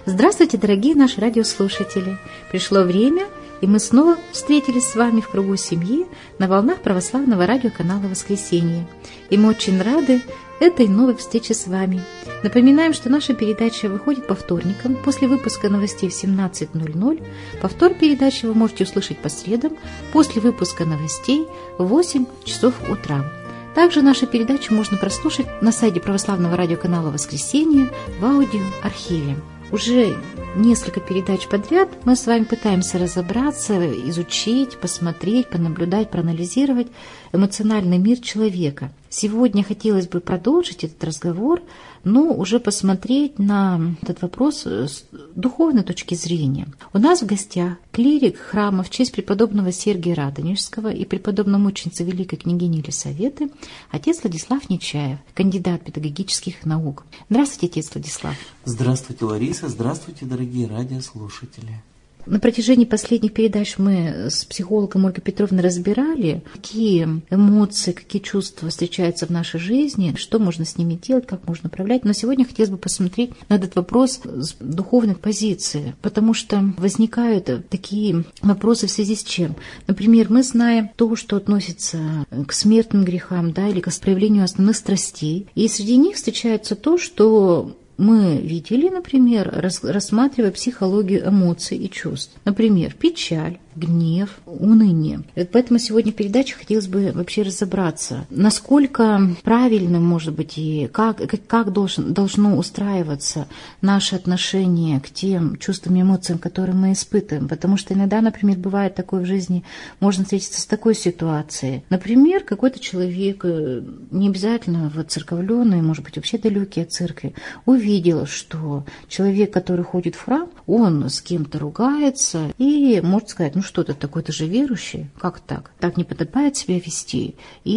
Здравствуйте, дорогие наши радиослушатели! Пришло время, и мы снова встретились с вами в кругу семьи на волнах православного радиоканала «Воскресенье». И мы очень рады этой новой встрече с вами. Напоминаем, что наша передача выходит по вторникам после выпуска новостей в 17:00. Повтор передачи вы можете услышать по средам после выпуска новостей в 8 часов утра. Также нашу передачу можно прослушать на сайте православного радиоканала «Воскресенье» в аудиоархиве. Уже несколько передач подряд мы с вами пытаемся разобраться, изучить, посмотреть, понаблюдать, проанализировать эмоциональный мир человека. Сегодня хотелось бы продолжить этот разговор, но уже посмотреть на этот вопрос с духовной точки зрения. У нас в гостях клирик храма в честь преподобного Сергия Радонежского и преподобномученицы Великой княгини Елисаветы, отец Владислав Нечаев, кандидат педагогических наук. Здравствуйте, отец Владислав. Здравствуйте, Лариса. Здравствуйте, дорогие радиослушатели. На протяжении последних передач мы с психологом Ольгой Петровной разбирали, какие эмоции, какие чувства встречаются в нашей жизни, что можно с ними делать, как можно управлять. Но сегодня хотелось бы посмотреть на этот вопрос с духовной позиции, потому что возникают такие вопросы в связи с чем. Например, мы знаем то, что относится к смертным грехам, да, или к проявлению основных страстей. И среди них встречается то, что мы видели, например, рассматривая психологию эмоций и чувств. Например, печаль, гнев, уныние. И вот поэтому сегодня в передаче хотелось бы вообще разобраться, насколько правильным, может быть, и как должно устраиваться наше отношение к тем чувствам и эмоциям, которые мы испытываем. Потому что иногда, например, бывает такое в жизни, можно встретиться с такой ситуацией. Например, какой-то человек, не обязательно воцерковленный, может быть, вообще далекий от церкви, увидел, что человек, который ходит в храм, он с кем-то ругается и может сказать: ну что ты такой, ты же верующий, как так? Так не подобает себя вести.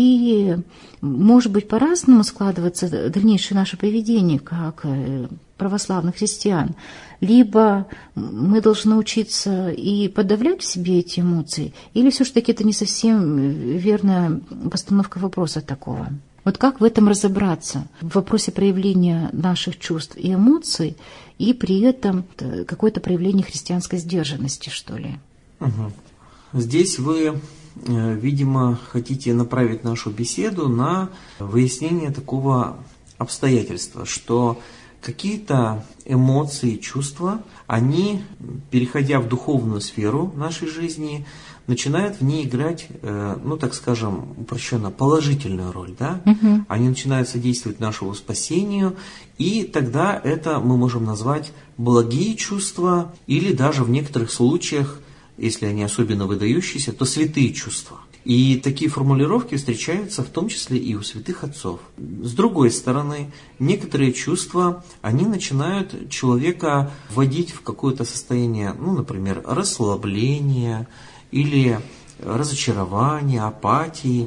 И может быть по-разному складываться дальнейшее наше поведение, как православных христиан. Либо мы должны учиться и подавлять в себе эти эмоции, или все-таки это не совсем верная постановка вопроса такого. Вот как в этом разобраться, в вопросе проявления наших чувств и эмоций, и при этом какое-то проявление христианской сдержанности, что ли? Здесь вы, видимо, хотите направить нашу беседу на выяснение такого обстоятельства, что какие-то эмоции, чувства, они, переходя в духовную сферу нашей жизни, начинают в ней играть, ну, так скажем, упрощенно, положительную роль, да? Они начинают содействовать нашему спасению, и тогда это мы можем назвать благие чувства, или даже в некоторых случаях, если они особенно выдающиеся, то святые чувства. И такие формулировки встречаются в том числе и у святых отцов. С другой стороны, некоторые чувства, они начинают человека вводить в какое-то состояние, ну, например, расслабления или разочарования, апатии,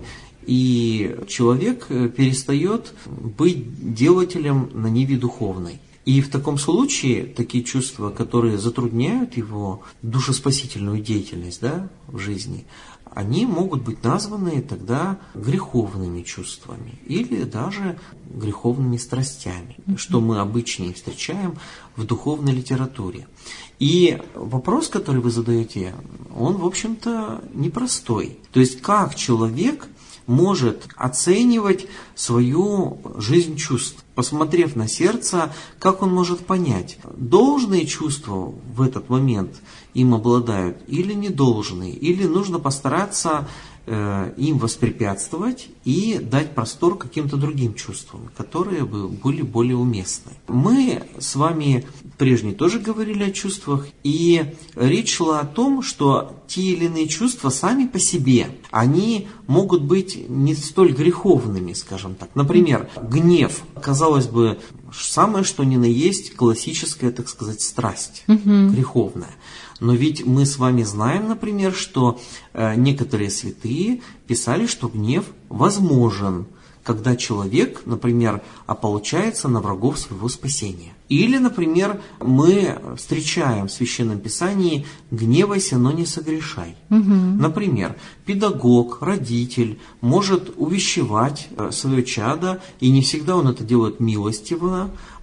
и человек перестает быть делателем на ниве духовной. И в таком случае такие чувства, которые затрудняют его душеспасительную деятельность, да, в жизни, они могут быть названы тогда греховными чувствами или даже греховными страстями, что мы обычнее встречаем в духовной литературе. И вопрос, который вы задаете, он, в общем-то, непростой. То есть, как человек может оценивать свою жизнь чувств, посмотрев на сердце, как он может понять, должные чувства в этот момент им обладают или не должные, или нужно постараться им воспрепятствовать и дать простор каким-то другим чувствам, которые бы были более уместны. Мы с вами прежде тоже говорили о чувствах, и речь шла о том, что те или иные чувства сами по себе, они могут быть не столь греховными, скажем так. Например, гнев, казалось бы, самое что ни на есть классическая, так сказать, страсть, греховная. Но ведь мы с вами знаем, например, что некоторые святые писали, что гнев возможен, когда человек, например, ополчается на врагов своего спасения. Или, например, мы встречаем в Священном Писании «гневайся, но не согрешай». Например, педагог, родитель может увещевать свое чадо, и не всегда он это делает милостиво,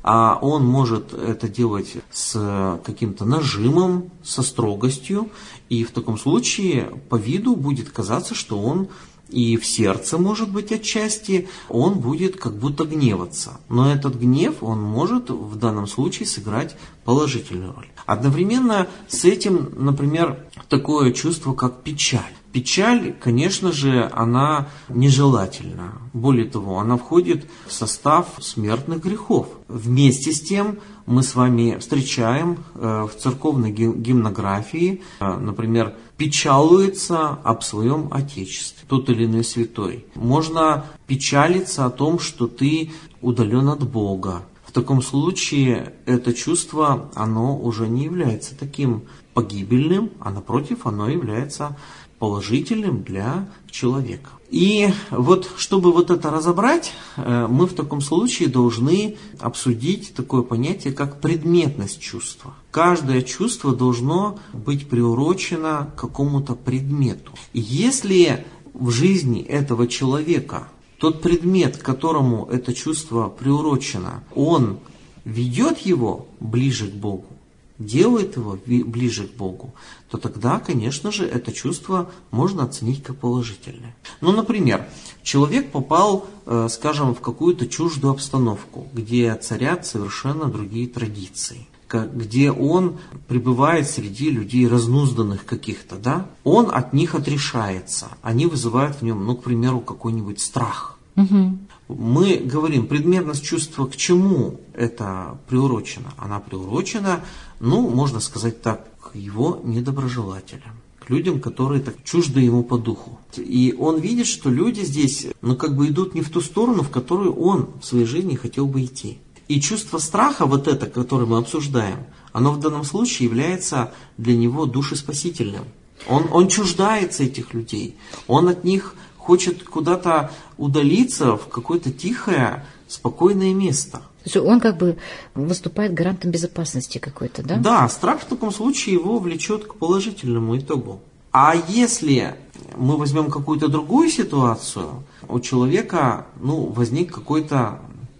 а он может это делать с каким-то нажимом, со строгостью, и в таком случае по виду будет казаться, что он и в сердце, может быть, отчасти, он будет как будто гневаться. Но этот гнев, он может в данном случае сыграть положительную роль. Одновременно с этим, например, такое чувство, как печаль. Печаль, конечно же, она нежелательна. Более того, она входит в состав смертных грехов. Вместе с тем мы с вами встречаем в церковной гимнографии, например, печалуется об своем Отечестве, тот или иной святой. Можно печалиться о том, что ты удален от Бога. В таком случае это чувство, оно уже не является таким погибельным, а напротив, оно является положительным для человека. И вот, чтобы вот это разобрать, мы в таком случае должны обсудить такое понятие, как предметность чувства. Каждое чувство должно быть приурочено к какому-то предмету. И если в жизни этого человека тот предмет, к которому это чувство приурочено, он ведет его ближе к Богу, делает его ближе к Богу, то тогда, конечно же, это чувство можно оценить как положительное. Ну, например, человек попал, скажем, в какую-то чуждую обстановку, где царят совершенно другие традиции, где он пребывает среди людей разнузданных каких-то, да? Он от них отрешается, они вызывают в нем, ну, к примеру, какой-нибудь страх. Угу. Мы говорим, предметность чувства к чему это приурочено? Она приурочена, ну, можно сказать так, к его недоброжелателям, к людям, которые так чужды ему по духу. И он видит, что люди здесь, ну, как бы идут не в ту сторону, в которую он в своей жизни хотел бы идти. И чувство страха, вот это, которое мы обсуждаем, оно в данном случае является для него душеспасительным. Он чуждается этих людей, он от них хочет куда-то удалиться в какое-то тихое, спокойное место. То есть он как бы выступает гарантом безопасности какой-то, да? Да, страх в таком случае его влечет к положительному итогу. А если мы возьмем какую-то другую ситуацию, у человека, ну, возник какая-то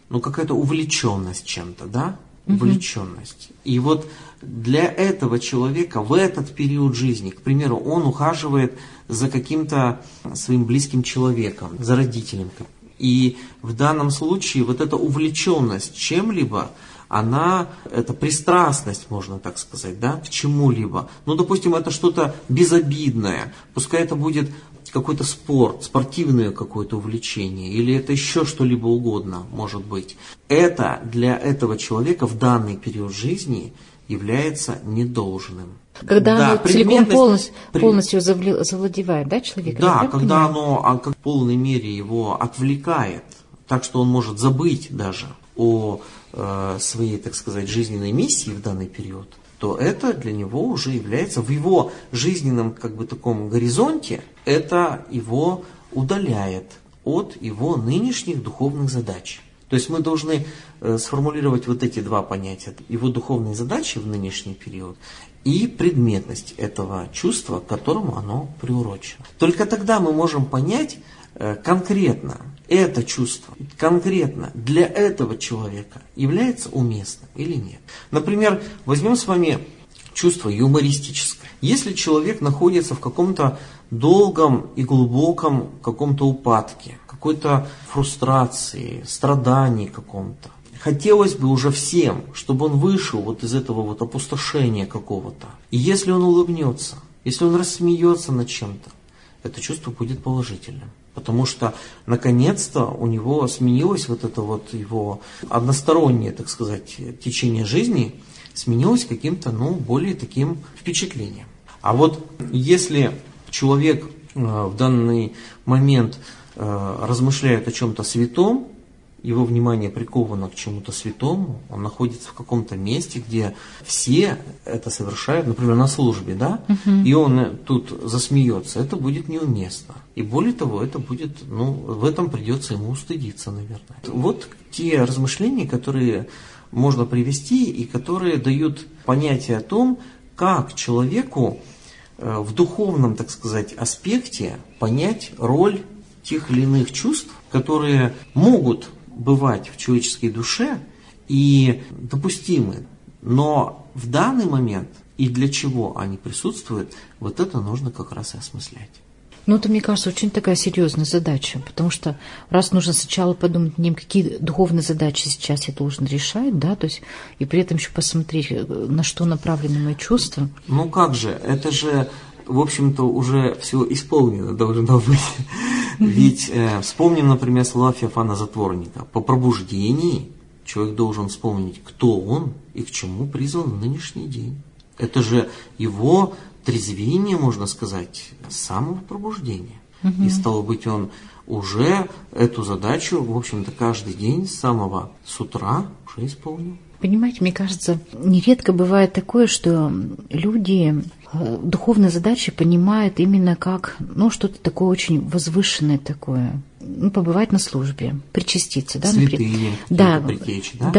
увлеченность чем-то, да? Увлеченность. И вот для этого человека в этот период жизни, к примеру, он ухаживает за каким-то своим близким человеком, за родителем. И в данном случае вот эта увлеченность чем-либо, это пристрастность, можно так сказать, да, к чему-либо. Ну, допустим, это что-то безобидное, пускай это будет какой-то спорт, спортивное какое-то увлечение, или это еще что-либо угодно, может быть. Это для этого человека в данный период жизни является недолжным. Когда оно целиком полностью завладевает, да, человека? Да, когда оно в полной мере его отвлекает, так что он может забыть даже о своей, так сказать, жизненной миссии в данный период, то это для него уже является в его жизненном как бы таком горизонте, это его удаляет от его нынешних духовных задач. То есть мы должны сформулировать вот эти два понятия. Его духовные задачи в нынешний период и предметность этого чувства, к которому оно приурочено. Только тогда мы можем понять конкретно, это чувство конкретно для этого человека является уместным или нет. Например, возьмем с вами чувство юмористическое. Если человек находится в каком-то долгом и глубоком каком-то упадке, какой-то фрустрации, страдании каком-то, хотелось бы уже всем, чтобы он вышел вот из этого вот опустошения какого-то. И если он улыбнется, если он рассмеется над чем-то, это чувство будет положительным. Потому что, наконец-то, у него сменилось вот это вот его одностороннее, так сказать, течение жизни, сменилось каким-то, более таким впечатлением. А вот если человек в данный момент размышляет о чем-то святом, его внимание приковано к чему-то святому, он находится в каком-то месте, где все это совершают, например, на службе, да, и он тут засмеется, это будет неуместно. И более того, это будет, в этом придется ему устыдиться, наверное. Вот те размышления, которые можно привести и которые дают понятие о том, как человеку в духовном, так сказать, аспекте понять роль тех или иных чувств, которые могут бывать в человеческой душе и допустимы. Но в данный момент и для чего они присутствуют, вот это нужно как раз и осмыслять. Ну, это, мне кажется, очень такая серьезная задача, потому что раз нужно сначала подумать над ним, какие духовные задачи сейчас я должен решать, да, то есть, и при этом еще посмотреть, на что направлены мои чувства. Ну как же, это же, в общем-то, уже все исполнено должно быть. Ведь вспомним, например, слова Феофана Затворника. По пробуждении человек должен вспомнить, кто он и к чему призван в нынешний день. Это же его трезвение, можно сказать, с самого пробуждения. И стало быть, он уже эту задачу, в общем-то, каждый день с утра уже исполнил. Понимаете, мне кажется, нередко бывает такое, что люди духовные задачи понимают именно как, что-то такое очень возвышенное такое. Побывать на службе, причаститься, да, святые, да, притечи, да?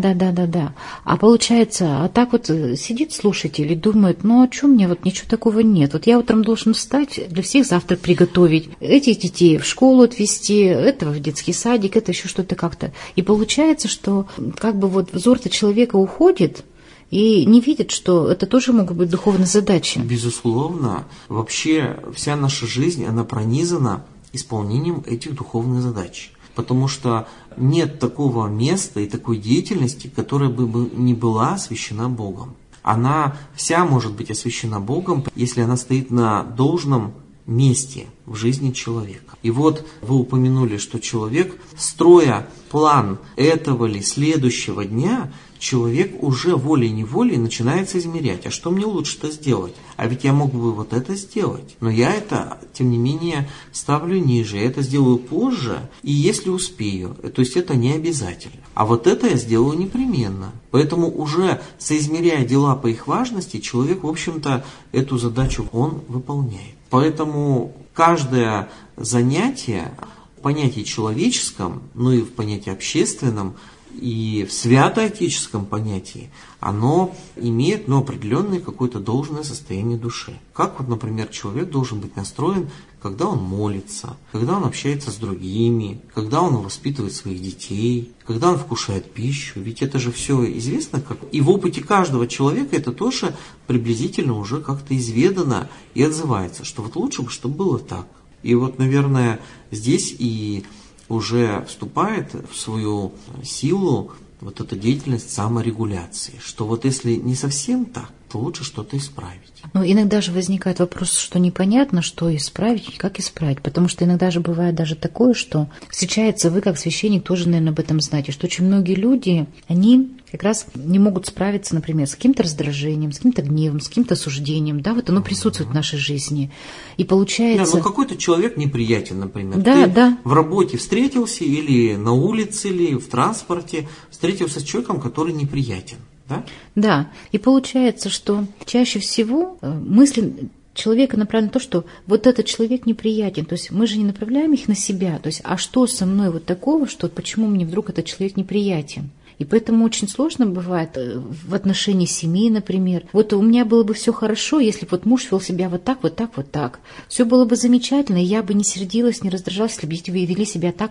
Да. А получается, так вот сидит слушатель и думает, а что мне ничего такого нет. Вот я утром должен встать, для всех завтрак приготовить, этих детей в школу отвезти, этого в детский садик, это еще что-то как-то. И получается, что взор-то человека уходит, и не видит, что это тоже могут быть духовные задачи. Безусловно. Вообще вся наша жизнь, она пронизана исполнением этих духовных задач. Потому что нет такого места и такой деятельности, которая бы не была освящена Богом. Она вся может быть освящена Богом, если она стоит на должном месте в жизни человека. И вот вы упомянули, что человек, строя план этого или следующего дня, человек уже волей-неволей начинает измерять. А что мне лучше-то сделать? А ведь я мог бы вот это сделать. Но я это, тем не менее, ставлю ниже. Я это сделаю позже, и если успею. То есть это не обязательно. А вот это я сделаю непременно. Поэтому уже соизмеряя дела по их важности, человек, в общем-то, эту задачу он выполняет. Поэтому каждое занятие в понятии человеческом, и в понятии общественном, и в святоотеческом понятии, оно имеет определенное какое-то должное состояние души. Как например, человек должен быть настроен, когда он молится, когда он общается с другими, когда он воспитывает своих детей, когда он вкушает пищу. Ведь это же все известно. И в опыте каждого человека это тоже приблизительно уже как-то изведано и отзывается, что лучше бы, чтобы было так. И наверное, здесь и уже вступает в свою силу эта деятельность саморегуляции, что если не совсем так, то лучше что-то исправить. Иногда же возникает вопрос, что непонятно, что исправить и как исправить, потому что иногда же бывает даже такое, что встречается, вы как священник тоже, наверное, об этом знаете, что очень многие люди, они как раз не могут справиться, например, с каким-то раздражением, с каким-то гневом, с каким-то осуждением, оно присутствует в нашей жизни. И получается... какой-то человек неприятен, например. Ты в работе встретился, или на улице, или в транспорте встретился с человеком, который неприятен. Да? Да, и получается, что чаще всего мысли человека направлены на то, что этот человек неприятен. То есть мы же не направляем их на себя. То есть, а что со мной такого, что почему мне вдруг этот человек неприятен? И поэтому очень сложно бывает в отношении семьи, например. У меня было бы все хорошо, если бы муж вел себя вот так. Все было бы замечательно, и я бы не сердилась, не раздражалась, если бы дети вели себя так.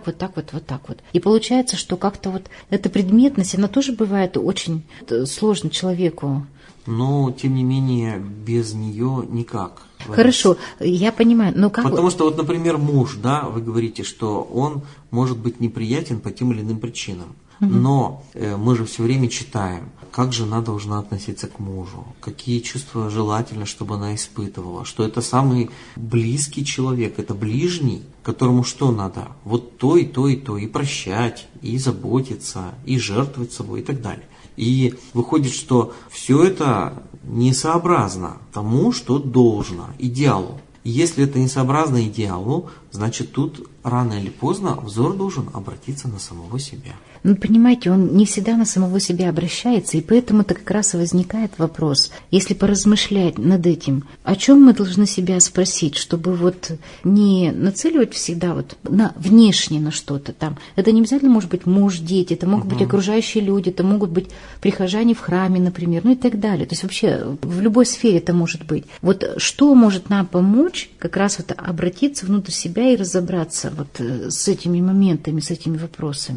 И получается, что как-то эта предметность, она тоже бывает очень сложно человеку. Но, тем не менее, без нее никак. Хорошо, я понимаю, но как... Потому что, например, муж, вы говорите, что он может быть неприятен по тем или иным причинам. Но мы же все время читаем, как жена должна относиться к мужу, какие чувства желательно, чтобы она испытывала, что это самый близкий человек, это ближний, которому что надо? То, и прощать, и заботиться, и жертвовать собой, и так далее. И выходит, что все это несообразно тому, что должно, идеалу. И если это несообразно идеалу, значит тут рано или поздно взор должен обратиться на самого себя. Понимаете, он не всегда на самого себя обращается, и поэтому-то как раз и возникает вопрос, если поразмышлять над этим, о чем мы должны себя спросить, чтобы не нацеливать всегда на внешнее, на что-то там. Это не обязательно может быть муж, дети, это могут быть окружающие люди, это могут быть прихожане в храме, например, и так далее. То есть вообще в любой сфере это может быть. Что может нам помочь как раз обратиться внутрь себя и разобраться с этими моментами, с этими вопросами?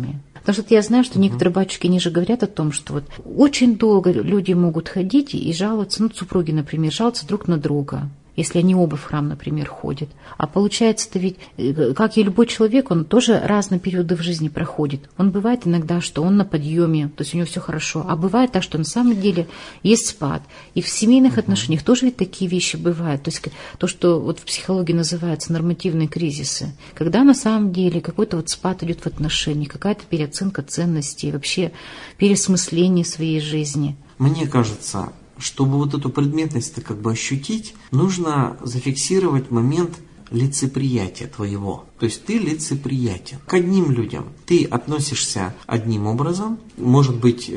Потому что я знаю, что некоторые батюшки, они же говорят о том, что вот очень долго люди могут ходить и жаловаться, ну, супруги, например, жаловаться друг на друга, если они оба в храм, например, ходят. А получается-то ведь, как и любой человек, он тоже разные периоды в жизни проходит. Он бывает иногда, что он на подъеме, то есть у него все хорошо, а бывает так, что на самом деле есть спад. И в семейных отношениях тоже ведь такие вещи бывают. То есть то, что вот в психологии называется нормативные кризисы. Когда на самом деле какой-то вот спад идет в отношениях, какая-то переоценка ценностей, вообще переосмысление своей жизни. Мне кажется, чтобы вот эту предметность-то как бы ощутить, нужно зафиксировать момент лицеприятия твоего. То есть ты лицеприятен к одним людям. Ты относишься одним образом. Может быть,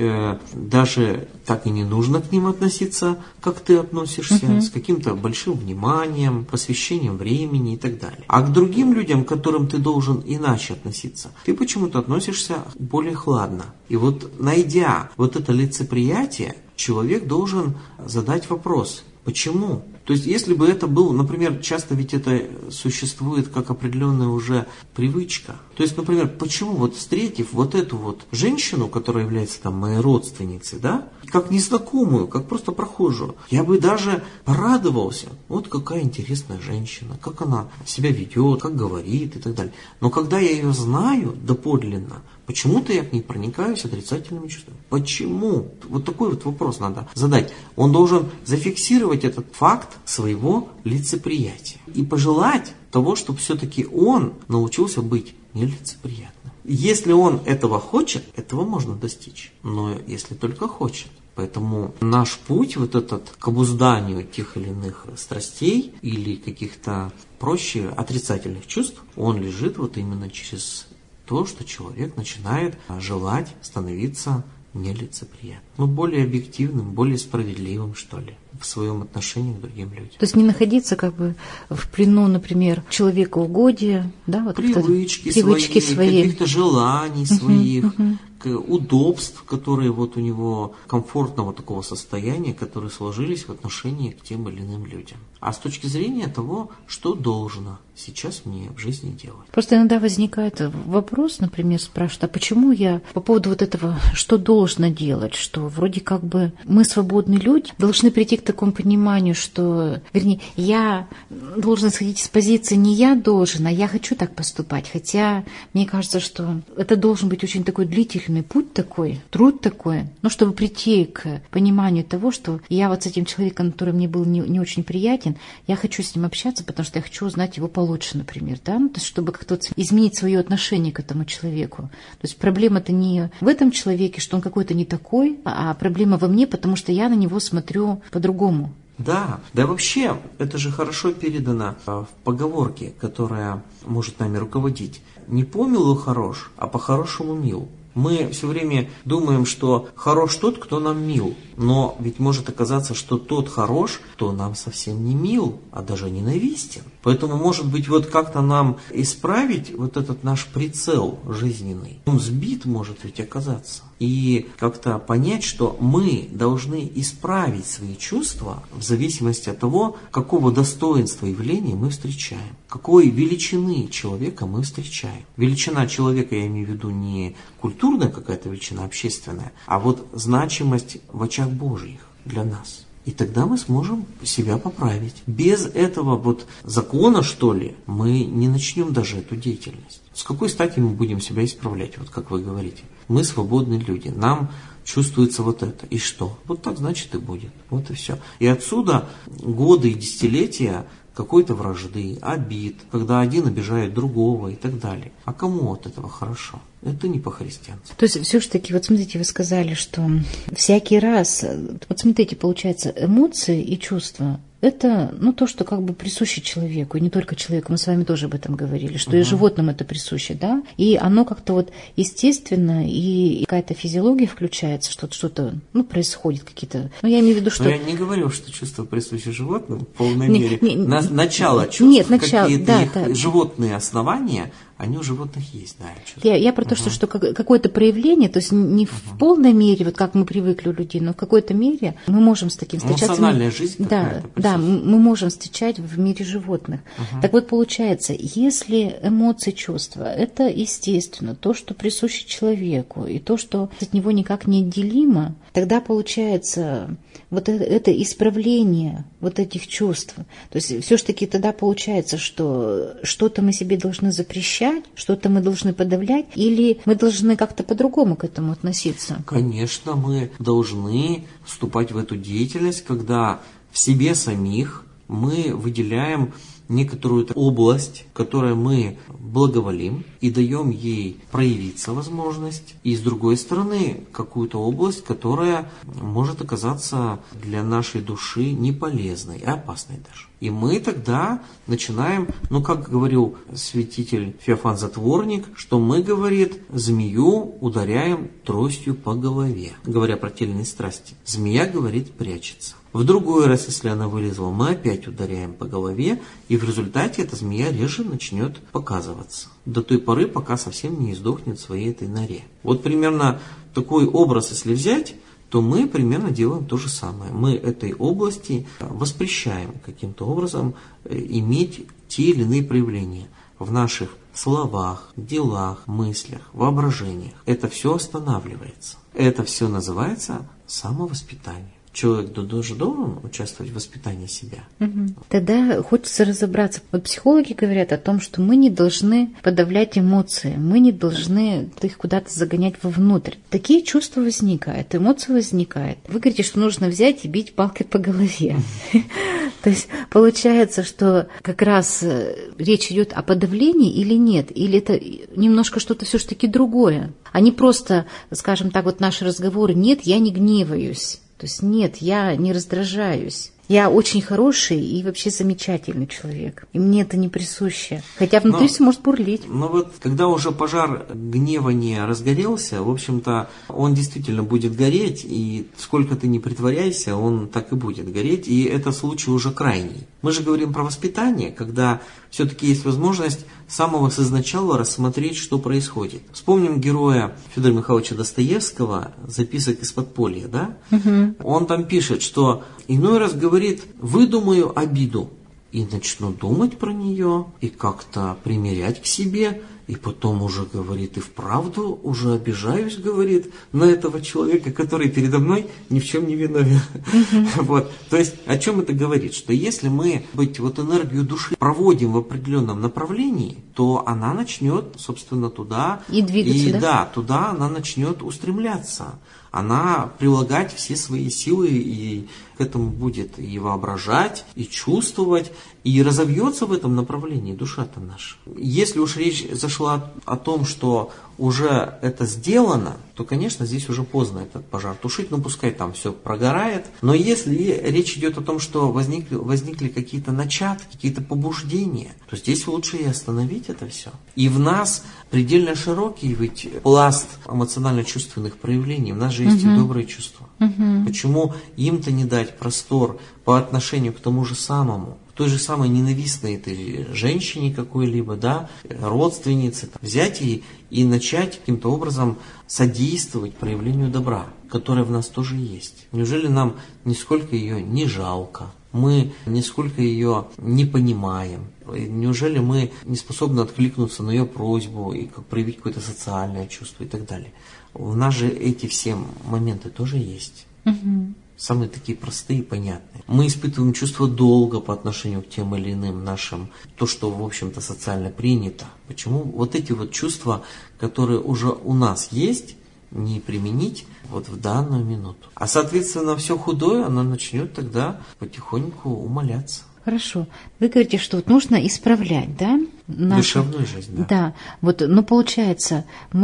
даже так и не нужно к ним относиться, как ты относишься, с каким-то большим вниманием, посвящением времени и так далее. А к другим людям, к которым ты должен иначе относиться, ты почему-то относишься более хладно. И вот найдя вот это лицеприятие, человек должен задать вопрос, почему? То есть, если бы это был, например, часто ведь это существует как определенная уже привычка. То есть, например, почему вот встретив вот эту вот женщину, которая является там моей родственницей, да, как незнакомую, как просто прохожую, я бы даже порадовался. Вот какая интересная женщина, как она себя ведет, как говорит и так далее. Но когда я ее знаю доподлинно, почему-то я к ней проникаюсь отрицательными чувствами. Почему? Вот такой вот вопрос надо задать. Он должен зафиксировать этот факт своего лицеприятия и пожелать того, чтобы все-таки он научился быть нелицеприятным. Если он этого хочет, этого можно достичь. Но если только хочет. Поэтому наш путь вот этот к обузданию тех или иных страстей или каких-то проще отрицательных чувств, он лежит вот именно через то, что человек начинает желать становиться нелицеприятным. Ну, более объективным, более справедливым, что ли, в своем отношении к другим людям. То есть не находиться как бы в плену, например, человекоугодия, да, вот привычки свои, каких-то желаний своих, удобств, которые вот у него комфортного такого состояния, которые сложились в отношении к тем или иным людям. А с точки зрения того, что должно сейчас мне в жизни делать. Просто иногда возникает вопрос, например, спрашивают, а почему я по поводу вот этого, что должно делать, что вроде как бы мы свободные люди, должны прийти к такому пониманию, что, вернее, я должен исходить из позиции не я должен, а я хочу так поступать. Хотя мне кажется, что это должен быть очень такой длительный путь такой, труд такой, но чтобы прийти к пониманию того, что я вот с этим человеком, который мне был не очень приятен, я хочу с ним общаться, потому что я хочу узнать его получше, например, да, ну, то есть чтобы как-то изменить свое отношение к этому человеку. То есть проблема-то не в этом человеке, что он какой-то не такой, а проблема во мне, потому что я на него смотрю по-другому. Да вообще, это же хорошо передано в поговорке, которая может нами руководить. Не по милу хорош, а по-хорошему мил. Мы все время думаем, что хорош тот, кто нам мил. Но ведь может оказаться, что тот хорош, кто нам совсем не мил, а даже ненавистен. Поэтому, может быть, вот как-то нам исправить вот этот наш прицел жизненный. Он сбит может ведь оказаться. И как-то понять, что мы должны исправить свои чувства в зависимости от того, какого достоинства явления мы встречаем. Какой величины человека мы встречаем. Величина человека, я имею в виду не культурная какая-то величина, общественная, а вот значимость в очах Божьих для нас. И тогда мы сможем себя поправить. Без этого вот закона, что ли, мы не начнем даже эту деятельность. С какой стати мы будем себя исправлять, вот как вы говорите? Мы свободные люди, нам чувствуется вот это. И что? Вот так, значит, и будет. Вот и все. И отсюда годы и десятилетия какой-то вражды, обид, когда один обижает другого и так далее. А кому от этого хорошо? Это не по-христиански. То есть все-таки, вот смотрите, вы сказали, что всякий раз, вот смотрите, получается, эмоции и чувства, это, ну, то, что как бы присуще человеку, и не только человеку, мы с вами тоже об этом говорили, что и животным это присуще, да, и оно как-то вот естественно, и какая-то физиология включается, что-то, ну, происходит, какие-то, ну, я имею в виду, что... Но я не говорю, что чувства присущи животным в полной мере. Начало чувств, нет, начало, какие-то да, их животные основания, они у животных есть, да. Я про то, что какое-то проявление, то есть не в полной мере, вот как мы привыкли у людей, но в какой-то мере мы можем с таким встречаться. Эмоциональная жизнь да, мы можем встречать в мире животных. Так вот, получается, если эмоции, чувства, это естественно, то, что присуще человеку, и то, что от него никак не отделимо, тогда получается вот это исправление вот этих чувств. То есть все-таки тогда получается, что что-то мы себе должны запрещать, что-то мы должны подавлять, или мы должны как-то по-другому к этому относиться? Конечно, мы должны вступать в эту деятельность, когда в себе самих мы выделяем некоторую область, в которой мы благоволим и даем ей проявиться возможность, и с другой стороны какую-то область, которая может оказаться для нашей души неполезной и опасной даже. И мы тогда начинаем, как говорил святитель Феофан Затворник, что мы, говорит, змею ударяем тростью по голове, говоря про тельные страсти. Змея, говорит, прячется. В другой раз, если она вылезла, мы опять ударяем по голове, и в результате эта змея реже начнет показываться. До той поры, пока совсем не издохнет в своей этой норе. Вот примерно такой образ, если взять, то мы примерно делаем то же самое. Мы этой области воспрещаем каким-то образом иметь те или иные проявления в наших словах, делах, мыслях, воображениях. Это все останавливается. Это все называется самовоспитание. Человек тоже должен участвовать в воспитании себя. Тогда хочется разобраться. Вот психологи говорят о том, что мы не должны подавлять эмоции, мы не должны их куда-то загонять вовнутрь. Такие чувства возникают, эмоции возникают. Вы говорите, что нужно взять и бить палкой по голове. То есть получается, что как раз речь идет о подавлении или нет, или это немножко что-то все-таки другое, а не просто, скажем так, вот наши разговоры «нет, я не гневаюсь». То есть нет, я не раздражаюсь. Я очень хороший и вообще замечательный человек. И мне это не присуще. Хотя внутри все может бурлить. Но вот когда уже пожар гнева не разгорелся, в общем-то, он действительно будет гореть. И сколько ты ни притворяйся, он так и будет гореть. И это случай уже крайний. Мы же говорим про воспитание, когда все-таки есть возможность с самого изначала рассмотреть, что происходит. Вспомним героя Федора Михайловича Достоевского «Записок из подполья». Да? Он там пишет, что иной раз говорит: выдумаю обиду и начну думать про нее и как-то примерять к себе. И потом уже, говорит, и вправду уже обижаюсь, говорит, на этого человека, который передо мной ни в чем не виновен. Вот. То есть, о чем это говорит? Что если мы энергию души проводим в определенном направлении, то она начнет, собственно, туда. И двигаться, да, туда она начнет устремляться. Она прилагать все свои силы и к этому будет и воображать, и чувствовать, и разовьется в этом направлении душа-то наша. Если уж речь зашла о том, что уже это сделано, то, конечно, здесь уже поздно этот пожар тушить, пускай там все прогорает. Но если речь идет о том, что возникли какие-то начатки, какие-то побуждения, то здесь лучше и остановить это все. И в нас предельно широкий ведь пласт эмоционально-чувственных проявлений. В нас же есть и добрые чувства. Почему им-то не дать простор по отношению к тому же самому, той же самой ненавистной этой женщине какой-либо, да, родственнице, взять и начать каким-то образом содействовать проявлению добра, которое в нас тоже есть. Неужели нам нисколько ее не жалко? Мы нисколько ее не понимаем? Неужели мы не способны откликнуться на ее просьбу и проявить какое-то социальное чувство и так далее? У нас же эти все моменты тоже есть. Самые такие простые и понятные. Мы испытываем чувство долга по отношению к тем или иным нашим, то, что, в общем-то, социально принято. Почему вот эти чувства, которые уже у нас есть, не применить в данную минуту? А, соответственно, все худое, оно начнет тогда потихоньку умаляться. Хорошо. Вы говорите, что нужно исправлять, да? Душевную жизнь, да. Да. Но получается,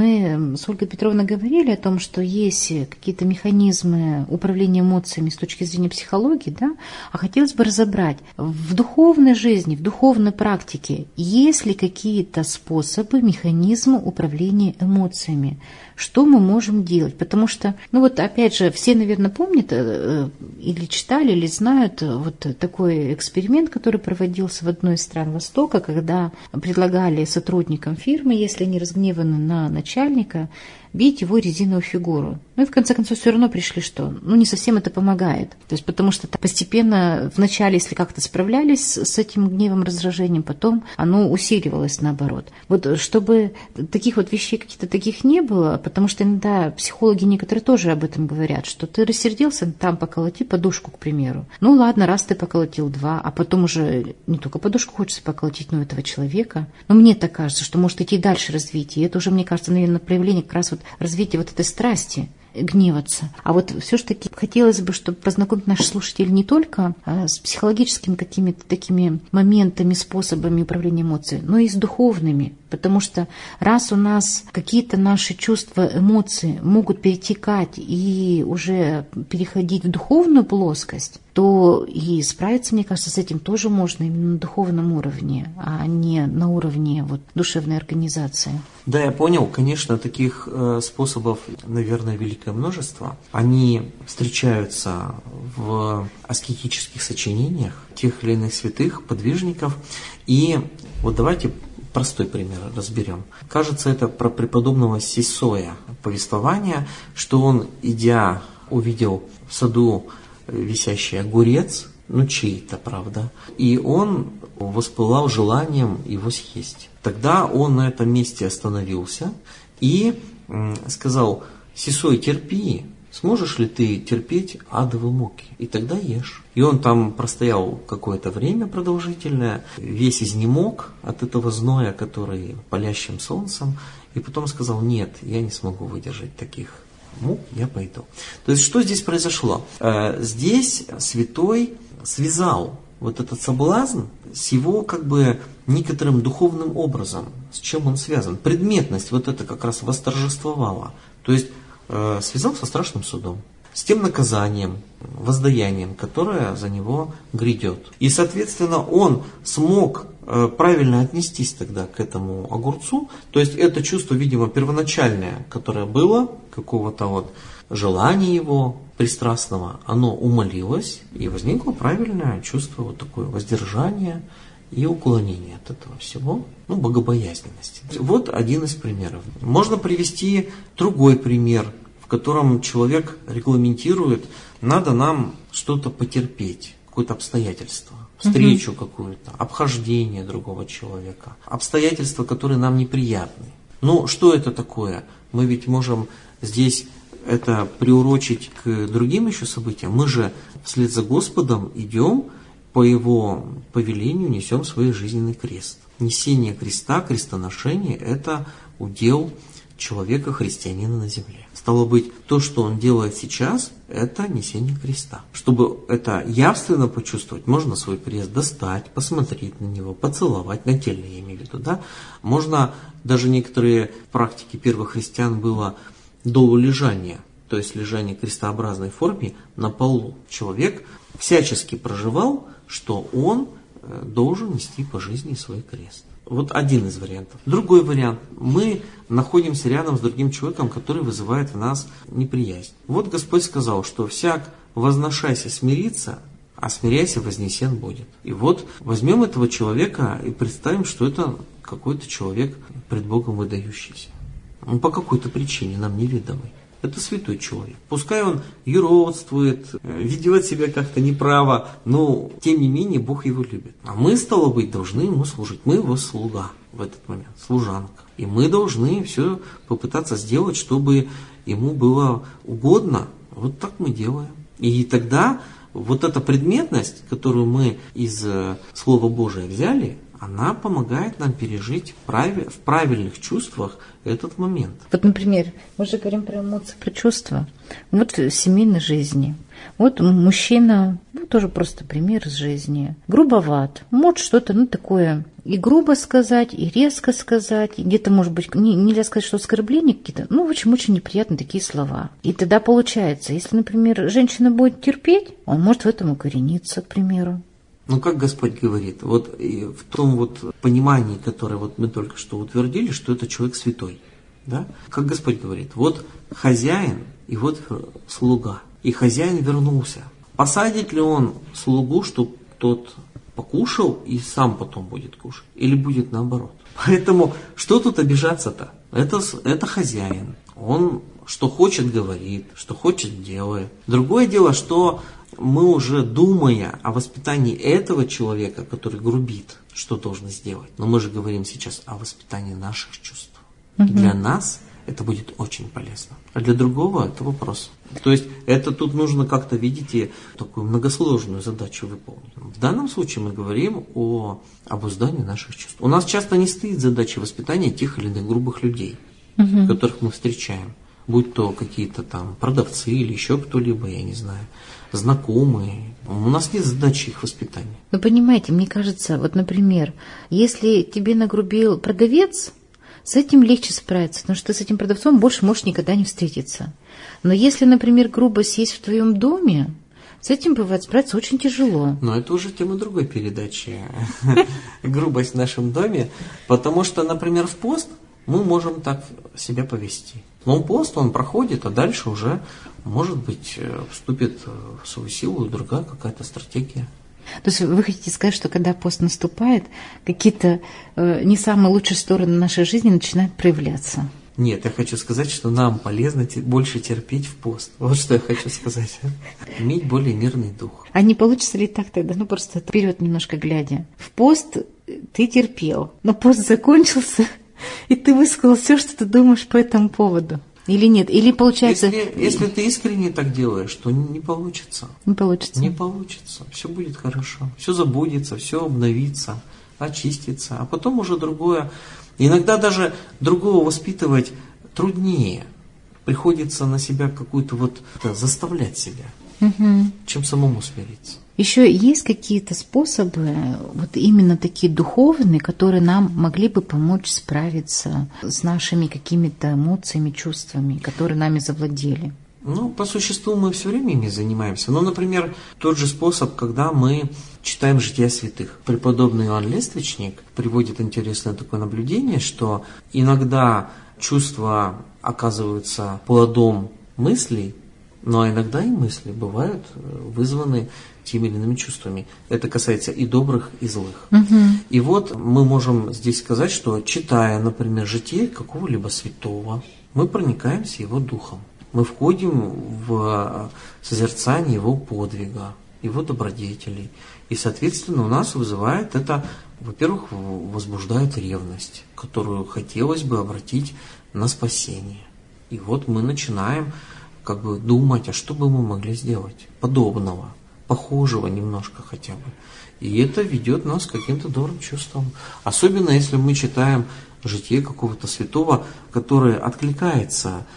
мы с Ольгой Петровной говорили о том, что есть какие-то механизмы управления эмоциями с точки зрения психологии, да? А хотелось бы разобрать, в духовной жизни, в духовной практике есть ли какие-то способы, механизмы управления эмоциями? Что мы можем делать? Потому что, опять же, все, наверное, помнят или читали, или знают такой эксперимент, который проводился в одной из стран Востока, когда предлагали сотрудникам фирмы, если они разгневаны на начальника, бить его резиновую фигуру. Ну и в конце концов все равно пришли, что не совсем это помогает. То есть потому что постепенно вначале, если как-то справлялись с этим гневом, раздражением, потом оно усиливалось наоборот. Вот чтобы таких вот вещей каких-то таких не было, потому что иногда психологи некоторые тоже об этом говорят, что ты рассердился, там поколоти подушку, к примеру. Ну ладно, раз ты поколотил 2, а потом уже не только подушку хочется поколотить, но этого человека. Но мне так кажется, что может идти дальше развитие. И это уже, мне кажется, наверное, проявление как раз вот развития вот этой страсти, гневаться. А вот все-таки хотелось бы, чтобы познакомить наших слушателей не только с психологическими какими-то такими моментами, способами управления эмоциями, но и с духовными. Потому что раз у нас какие-то наши чувства, эмоции могут перетекать и уже переходить в духовную плоскость, то и справиться, мне кажется, с этим тоже можно именно на духовном уровне, а не на уровне вот душевной организации. Да, я понял. Конечно, таких способов, наверное, великое множество. Они встречаются в аскетических сочинениях тех или иных святых, подвижников. И вот давайте простой пример разберем. Кажется, это про преподобного Сисоя повествование, что он, идя, увидел в саду висящий огурец, чей-то, правда, и он воспылал желанием его съесть. Тогда он на этом месте остановился и сказал: «Сисой, терпи, сможешь ли ты терпеть адовые муки? И тогда ешь». И он там простоял какое-то время продолжительное, весь изнемог от этого зноя, который палящим солнцем, и потом сказал: «Нет, я не смогу выдержать таких мук, я пойду». То есть, что здесь произошло? Здесь святой связал вот этот соблазн с его некоторым духовным образом, с чем он связан. Предметность вот это как раз восторжествовала. То есть связал со страшным судом, с тем наказанием, воздаянием, которое за него грядет. И, соответственно, он смог правильно отнестись тогда к этому огурцу. То есть это чувство, видимо, первоначальное, которое было, какого-то вот желания его пристрастного, оно умолилось, и возникло правильное чувство вот такое воздержания и уклонения от этого всего, богобоязненности. Вот один из примеров. Можно привести другой пример, в котором человек регламентирует: надо нам что-то потерпеть, какое-то обстоятельство, встречу какую-то, обхождение другого человека, обстоятельства, которые нам неприятны. Что это такое? Мы ведь можем здесь это приурочить к другим еще событиям. Мы же вслед за Господом идем, по Его повелению несем свой жизненный крест. Несение креста, крестоношение – это удел человека, христианина на земле. Стало быть, то, что он делает сейчас, это несение креста. Чтобы это явственно почувствовать, можно свой крест достать, посмотреть на него, поцеловать, нательно я имею в виду, да? Можно, даже некоторые практики первых христиан было долулежание, то есть лежание в крестообразной форме на полу. Человек всячески проживал, что он должен нести по жизни свой крест. Вот один из вариантов. Другой вариант. Мы находимся рядом с другим человеком, который вызывает в нас неприязнь. Вот Господь сказал, что всяк возношайся смириться, а смиряйся вознесен будет. И вот возьмем этого человека и представим, что это какой-то человек пред Богом выдающийся. По какой-то причине нам неведомый. Это святой человек. Пускай он юродствует, ведет себя как-то неправо, но тем не менее Бог его любит. А мы, стало быть, должны ему служить. Мы его слуга в этот момент, служанка. И мы должны все попытаться сделать, чтобы ему было угодно. Вот так мы делаем. И тогда вот эта предметность, которую мы из Слова Божия взяли, она помогает нам пережить в правильных чувствах этот момент. Вот, например, мы же говорим про эмоции, про чувства. Вот в семейной жизни. Вот мужчина, тоже просто пример из жизни, грубоват. Может что-то, такое и грубо сказать, и резко сказать, и где-то, может быть, нельзя сказать, что оскорбления какие-то, в общем, очень неприятные такие слова. И тогда получается, если, например, женщина будет терпеть, он может в этом укорениться, к примеру. Как Господь говорит, вот в том вот понимании, которое вот мы только что утвердили, что это человек святой, да? Как Господь говорит, вот хозяин и вот слуга, и хозяин вернулся. Посадит ли он слугу, чтобы тот покушал и сам потом будет кушать. Или будет наоборот. Поэтому что тут обижаться-то? Это хозяин. Он что хочет говорит, что хочет делает. Другое дело, что мы уже думая о воспитании этого человека, который грубит, что должен сделать. Но мы же говорим сейчас о воспитании наших чувств. Для нас это будет очень полезно. А для другого это вопрос. То есть это тут нужно как-то, видите, такую многосложную задачу выполнить. В данном случае мы говорим о обуздании наших чувств. У нас часто не стоит задача воспитания тех или иных грубых людей, которых мы встречаем. Будь то какие-то там продавцы или еще кто-либо, я не знаю, знакомые. У нас нет задачи их воспитания. Вы понимаете, мне кажется, вот, например, если тебе нагрубил продавец, с этим легче справиться, потому что ты с этим продавцом больше можешь никогда не встретиться. Но если, например, грубость есть в твоем доме, с этим бывает справиться очень тяжело. Но это уже тема другой передачи. Грубость в нашем доме. Потому что, например, в пост мы можем так себя повести. Но пост, он проходит, а дальше уже, может быть, вступит в свою силу другая какая-то стратегия. То есть вы хотите сказать, что когда пост наступает, какие-то не самые лучшие стороны нашей жизни начинают проявляться? Нет, я хочу сказать, что нам полезно больше терпеть в пост. Вот что я хочу сказать. Иметь более мирный дух. А не получится ли так тогда? Ну, просто вперед немножко глядя. В пост ты терпел, но пост закончился, и ты высказал все, что ты думаешь по этому поводу. Или нет? Или получается... Если ты искренне так делаешь, то не получится. Не получится. Не получится. Все будет хорошо. Все забудется, все обновится, очистится. А потом уже другое. Иногда даже другого воспитывать труднее. Приходится на себя какую-то заставлять себя, чем самому смириться. Еще есть какие-то способы, вот именно такие духовные, которые нам могли бы помочь справиться с нашими какими-то эмоциями, чувствами, которые нами завладели? Ну, по существу мы все время ими занимаемся. Ну, например, тот же способ, когда мы читаем «Жития святых». Преподобный Иоанн Лествичник приводит интересное такое наблюдение, что иногда чувства оказываются плодом мыслей, но иногда и мысли бывают вызваны теми или иными чувствами. Это касается и добрых, и злых. И вот мы можем здесь сказать, что читая, например, житие какого-либо святого, мы проникаемся его духом. Мы входим в созерцание его подвига, его добродетелей. И, соответственно, у нас вызывает это, во-первых, возбуждает ревность, которую хотелось бы обратить на спасение. И вот мы начинаем думать, а что бы мы могли сделать подобного, похожего немножко хотя бы. И это ведет нас к каким-то добрым чувствам. Особенно если мы читаем житие какого-то святого, которое откликается,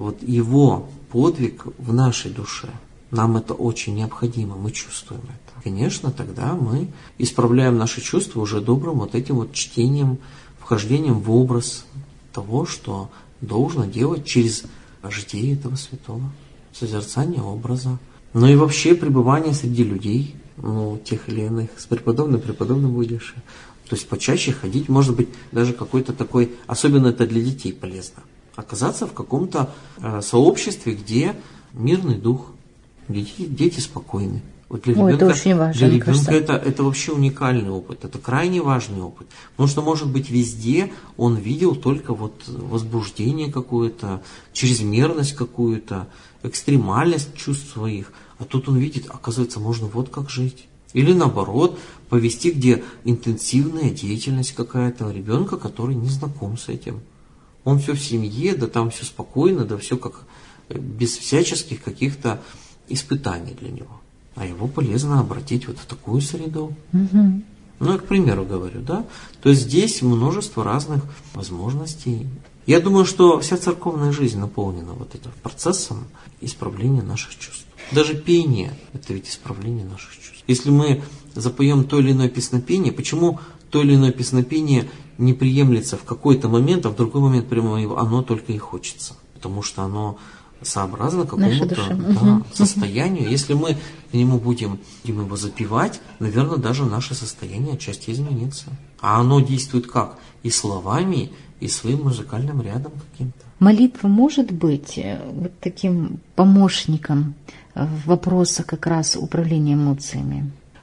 его подвиг в нашей душе. Нам это очень необходимо, мы чувствуем это. Конечно, тогда мы исправляем наши чувства уже добрым этим чтением, вхождением в образ того, что должно делать через житие этого святого, созерцание образа. Ну и вообще пребывание среди людей, тех или иных, с преподобным будешь. То есть почаще ходить, может быть, даже какой-то такой, особенно это для детей полезно, оказаться в каком-то сообществе, где мирный дух, дети спокойны. Для ребенка, это очень важно. Для ребенка это вообще уникальный опыт, это крайне важный опыт. Потому что, может быть, везде он видел только возбуждение какое-то, чрезмерность какую-то, экстремальность чувств своих. А тут он видит, оказывается, можно как жить. Или наоборот, повести, где интенсивная деятельность какая-то ребенка, который не знаком с этим. Он все в семье, да там все спокойно, да все без всяческих каких-то испытаний для него. А его полезно обратить в такую среду. Ну, я к примеру говорю, да. То есть здесь множество разных возможностей. Я думаю, что вся церковная жизнь наполнена этим процессом исправления наших чувств. Даже пение – это ведь исправление наших чувств. Если мы запоем то или иное песнопение, почему то или иное песнопение не приемлется в какой-то момент, а в другой момент прямо оно только и хочется? Потому что оно сообразно какому-то состоянию. Если мы к нему будем его запевать, наверное, даже наше состояние отчасти изменится. А оно действует как? И словами, и своим музыкальным рядом каким-то. Молитва может быть таким помощником в вопросах как раз управления эмоциями?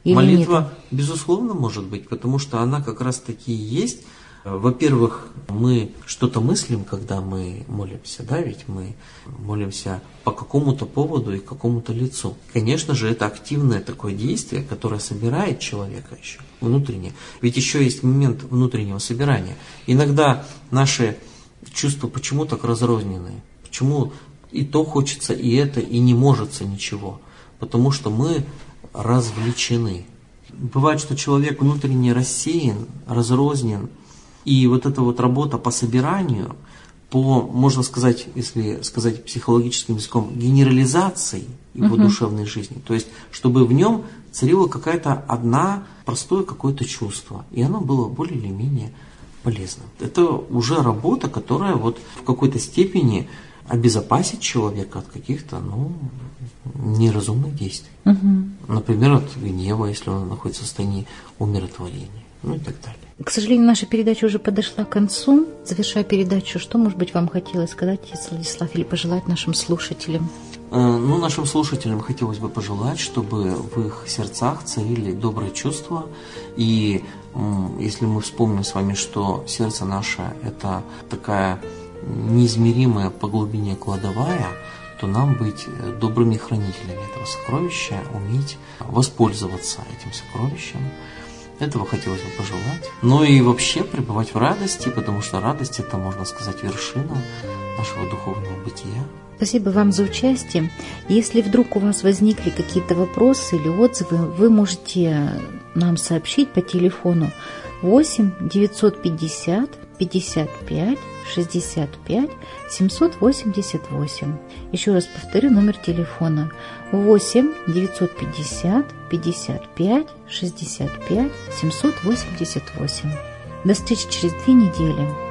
Или молитва, нет? безусловно, может быть, потому что она как раз-таки есть. Во-первых, мы что-то мыслим, когда мы молимся, да, ведь мы молимся по какому-то поводу и какому-то лицу. Конечно же, это активное такое действие, которое собирает человека еще внутренне. Ведь еще есть момент внутреннего собирания. Иногда наши чувства почему так разрознены? Почему и то хочется, и это, и не можется ничего? Потому что мы развлечены. Бывает, что человек внутренне рассеян, разрознен, и вот эта вот работа по собиранию, по, можно сказать, если сказать психологическим языком, генерализации его душевной жизни, то есть чтобы в нем царила какая-то одна простое какое-то чувство, и оно было более или менее полезным. Это уже работа, которая вот в какой-то степени обезопасит человека от каких-то, неразумных действий. Например, от гнева, если он находится в состоянии умиротворения, и так далее. К сожалению, наша передача уже подошла к концу. Завершая передачу, что, может быть, вам хотелось сказать, Владислав, или пожелать нашим слушателям? Нашим слушателям хотелось бы пожелать, чтобы в их сердцах царили добрые чувства. И если мы вспомним с вами, что сердце наше – это такая неизмеримая по глубине кладовая, то нам быть добрыми хранителями этого сокровища, уметь воспользоваться этим сокровищем. Этого хотелось бы пожелать. И вообще пребывать в радости, потому что радость – это, можно сказать, вершина нашего духовного бытия. Спасибо вам за участие. Если вдруг у вас возникли какие-то вопросы или отзывы, вы можете нам сообщить по телефону 8 950 55 65 788. Еще раз повторю номер телефона 8 950 55 65 788. До встречи через 2 недели.